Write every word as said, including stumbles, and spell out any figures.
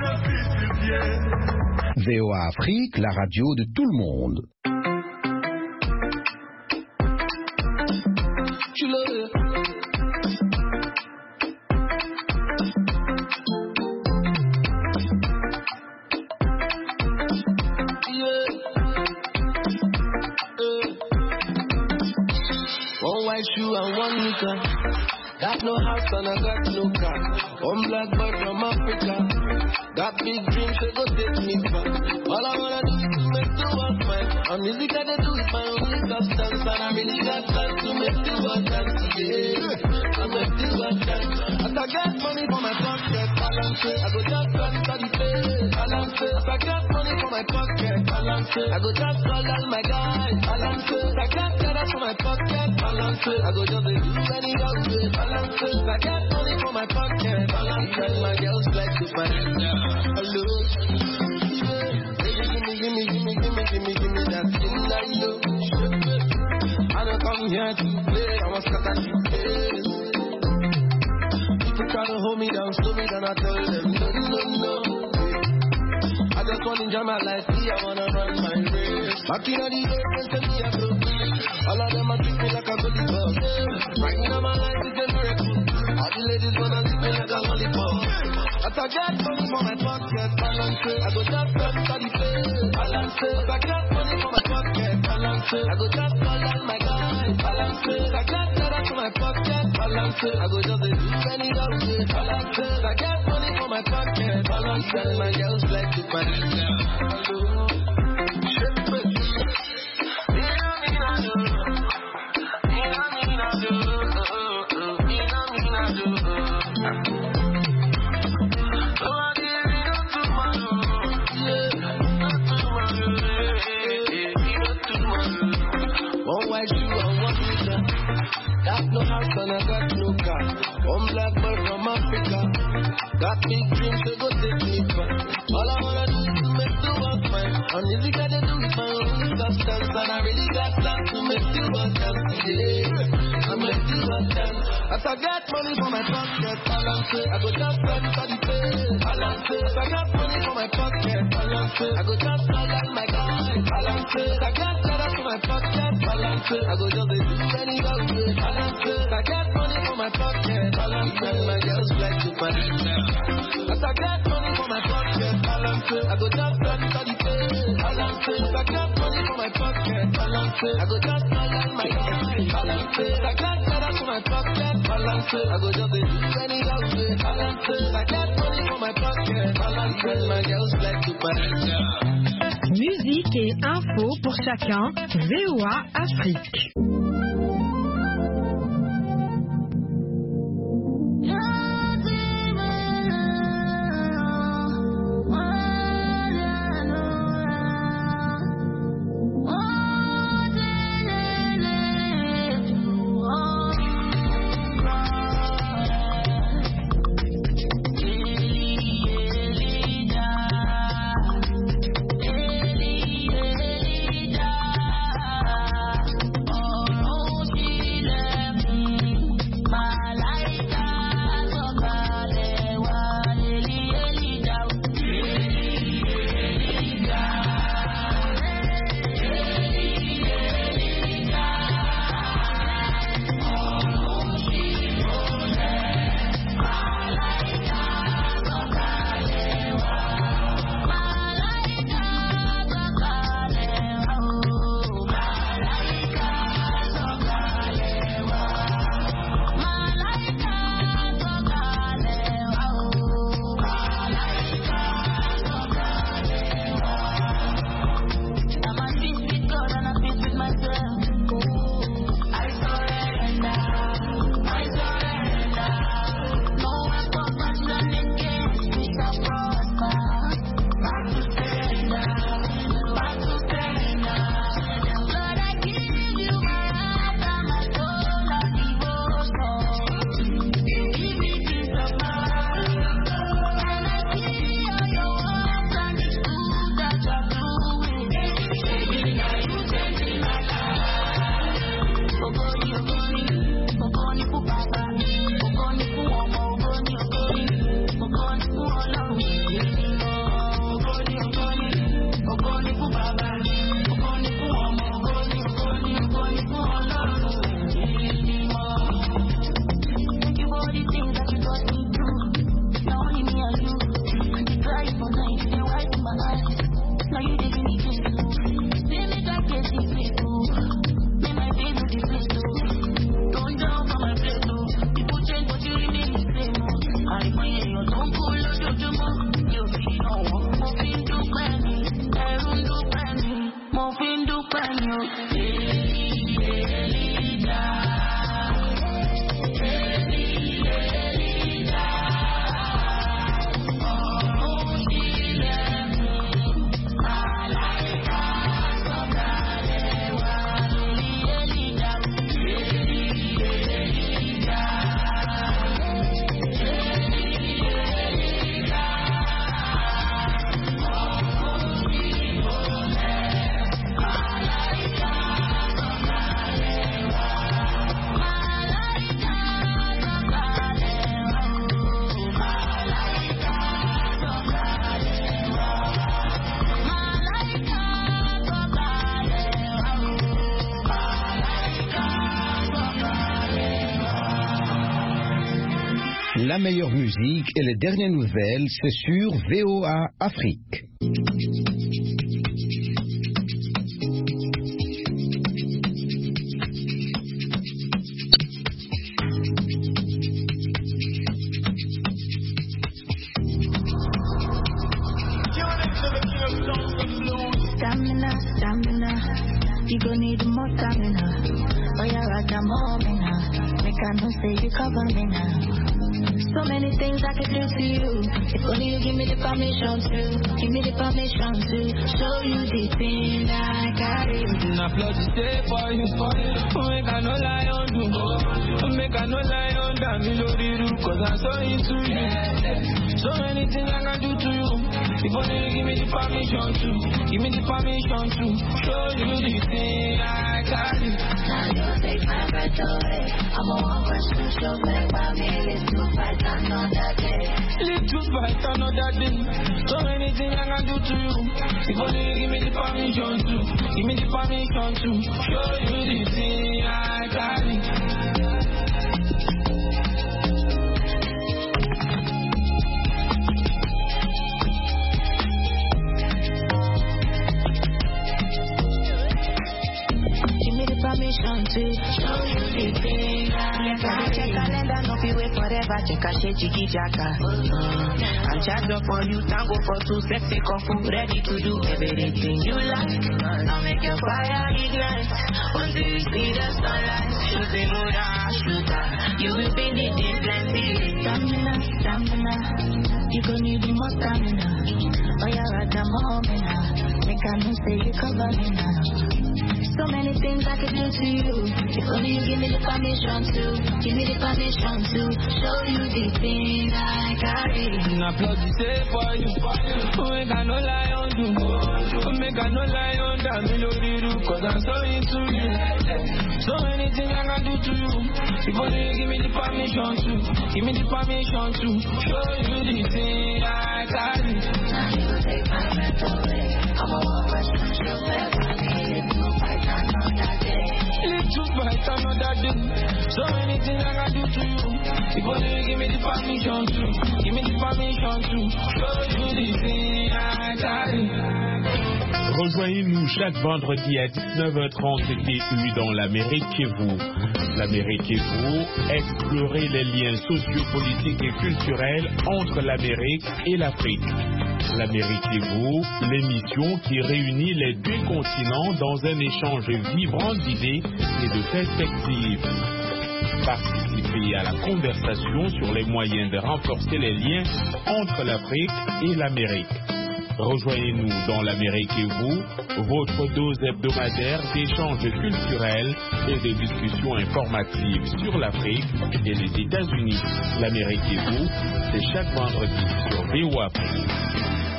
V O A Afrique, la radio de tout le monde. One white shoe and one nika. Got no house and I got no car. One black boy from Africa. Got big dreams, they go take me far. All I wanna do is to make the world mine. And music I do is my only substance. And I really got plans to make the world dance. Yeah, I make the world dance. As I get money for my pocket, balance it. I go just run for the place, balance it. As I get money for my pocket, balance it. I go just call all my guys, balance it. As I get cheddar for my pocket, balance it. I go just do any old way, balance it. As I get money for my pocket, balance it. My girls like to find hello. Baby, gimme, gimme, gimme, gimme, gimme, gimme that thing I know. I don't come here to play, I was cut at you face. People try to hold me down, slow me down, I tell them no, no, no. I just want to enjoy my life, see, I wanna run my race. Back in the day, they tell me I go. All of them are treat me like a goodie bug. Right now my life is a miracle. All the ladies wanna live me like a lollipop. As I get money for my pocket, balance it. I go just run for the place, balance it. As I get money for my pocket, balance it. I go just call all my guys, balance it. As I get cheddar for my pocket, balance it. I go just do any old way, balance it. As I get money for my pocket, balance it. My girls like to find it now. Hello, one white shoe and one nika. Got no house and I got no car. One black boy from Africa. Got big dreams, they go take me far. All I wanna do is to make the world mine. And if you gotta do it my own substance. And I really got plans to make the world dance. Yeah, I make the world dance. As I get money for my pocket, balance it. I go just run for the place, balance it. As I got money for my pocket, balance it. I go just call all my guys, balance it. As I get cheddar for my pocket, balance it. I go just do any old way, balance it. I get money for my pocket, balance it. My girls like to find it now. As I get money for my pocket, balance it. I go just run for the place, balance it. As I get money for my pocket, balance it. I go just call all my guys, balance it. As I get cheddar for my pocket, balance it. I go just do any old way, balance it. As I get money for my pocket, balance it. My girls like to find it now. Musique et info pour chacun, V O A Afrique. Oh la meilleure musique et les dernières nouvelles, c'est sur V O A Afrique. Stamina, stamina, you gon' need more stamina. Oh, you're right, I'm on me now. Make I know say you cover me now. So many things I could do to you. If only you give me the permission to, give me the permission to show you the thing I carry. I plug the stay for you, for you. Make I no lie on you, make I no lie on that me lo do, cause I'm so into you. So many things I can do to you. If only you give me the permission to, give me the permission to show you the thing I carry. Now you take my breath away. I'm a one person show back by me. Let's do fight another day. Let's do fight another day. So many things I can do to you. If only you give me the permission to, give me the permission to show you the thing I carry. Permission to show you the thing I carry. Check calendar, no be wait forever. Check a shake jiggy jacka. I'm charged up for you, tango for two sexy couple, ready to do everything you like. I'll make your fire ignite until you see the sunlight. Shooting Buddha, shooter, you will be needing plenty. Stamina, stamina, you gon' need more stamina. Oh, you're at the moment now. Make I know say you cover me now. So many things I could do to you. If only you give me the permission to, give me the permission to show you the thing I carry. I plug the stay for you, make I no lie on you, make I no lie on that me lo do, cause I'm so into you. So many things I can do to you. If only you give me the permission to, give me the permission to show you the thing I carry. Now you take my breath away. I'm a one person show back by me. Let's do fight another day. So many things I can do to you. If only you give me the permission to, give me the permission to show you the thing I carry. Rejoignez-nous chaque vendredi à dix-neuf heures trente T U dans l'Amérique et vous. L'Amérique et vous, explorer les liens sociopolitiques et culturels entre l'Amérique et l'Afrique. L'Amérique et vous, l'émission qui réunit les deux continents dans un échange vibrant d'idées et de perspectives. Participez à la conversation sur les moyens de renforcer les liens entre l'Afrique et l'Amérique. Rejoignez-nous dans l'Amérique et vous, votre dose hebdomadaire d'échanges culturels et de discussions informatives sur l'Afrique et les États-Unis. L'Amérique et vous, c'est chaque vendredi sur V O A Afrique.